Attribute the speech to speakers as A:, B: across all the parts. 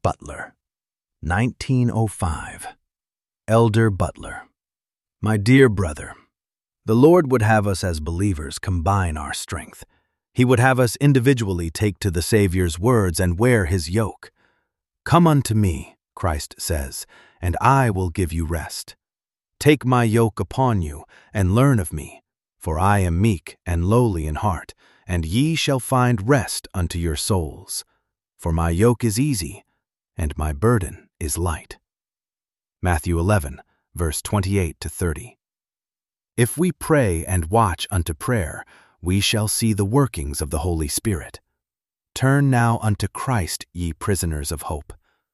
A: Butler, 1905. Elder Butler. My dear brother, the Lord would have us as believers combine our strength. He would have us individually take to the Savior's words and wear his yoke. Come unto me, Christ says, and I will give you rest. Take my yoke upon you, and learn of me, for I am meek and lowly in heart, and ye shall find rest unto your souls. For my yoke is easy, and my burden is light. Matthew 11, verse 28-30. If we pray and watch unto prayer, we shall see the workings of the Holy Spirit. Turn now unto Christ, ye prisoners of hope.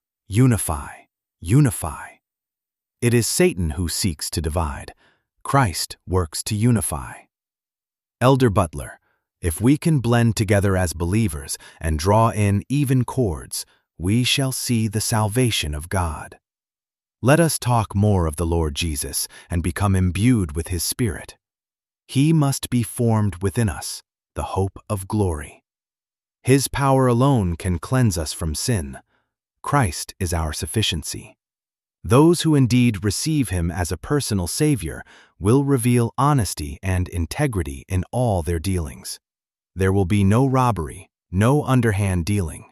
A: Unify, unify. It is Satan who seeks to divide. Christ works to unify. Elder Butler, if we can blend together as believers and draw in even chords, we shall see the salvation of God. Let us talk more of the Lord Jesus and become imbued with his Spirit. He must be formed within us, the hope of glory. His power alone can cleanse us from sin. Christ is our sufficiency. Those who indeed receive him as a personal Savior will reveal honesty and integrity in all their dealings. There will be no robbery, no underhand dealing.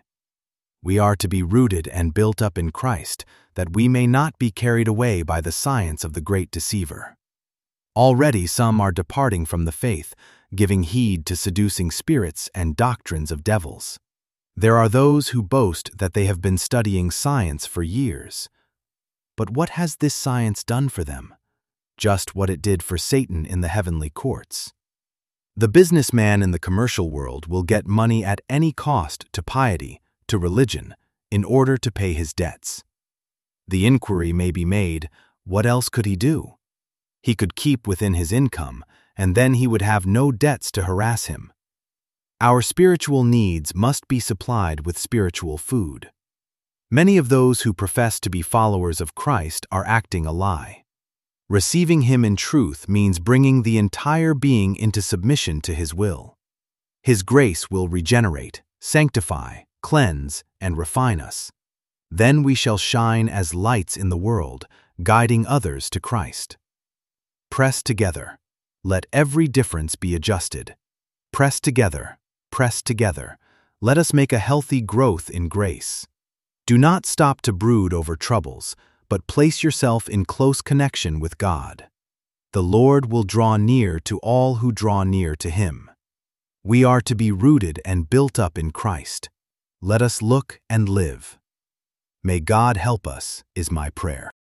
A: We are to be rooted and built up in Christ, that we may not be carried away by the science of the great deceiver. Already some are departing from the faith, giving heed to seducing spirits and doctrines of devils. There are those who boast that they have been studying science for years. But what has this science done for them? Just what it did for Satan in the heavenly courts. The businessman in the commercial world will get money at any cost to piety, to religion, in order to pay his debts. The inquiry may be made, what else could he do? He could keep within his income, and then he would have no debts to harass him. Our spiritual needs must be supplied with spiritual food. Many of those who profess to be followers of Christ are acting a lie. Receiving him in truth means bringing the entire being into submission to his will. His grace will regenerate, sanctify, cleanse, and refine us. Then we shall shine as lights in the world, guiding others to Christ. Press together. Let every difference be adjusted. Press together. Press together. Let us make a healthy growth in grace. Do not stop to brood over troubles, but place yourself in close connection with God. The Lord will draw near to all who draw near to him. We are to be rooted and built up in Christ. Let us look and live. May God help us, is my prayer.